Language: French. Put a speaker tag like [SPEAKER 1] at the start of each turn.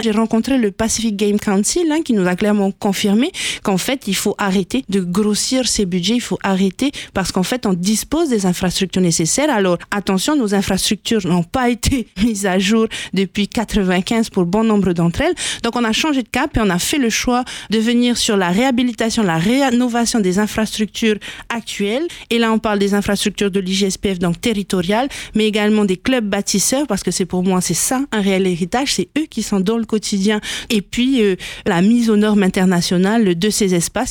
[SPEAKER 1] J'ai rencontré le Pacific Game Council qui nous a clairement confirmé qu'en fait, il faut arrêter de grossir ces budgets, il faut arrêter parce qu'en fait, on dispose des infrastructures nécessaires. Alors, attention, nos infrastructures n'ont pas été mises à jour depuis 95 pour bon nombre d'entre elles. Donc, on a changé de cap et on a fait le choix de venir sur la réhabilitation, la rénovation des infrastructures actuelles. Et là, on parle des infrastructures de l'IGSPF, donc territoriales, mais également des clubs bâtisseurs, parce que pour moi, c'est ça, un réel héritage. C'est eux qui sont dans le quotidien. Et puis, la mise aux normes internationales de ces espaces.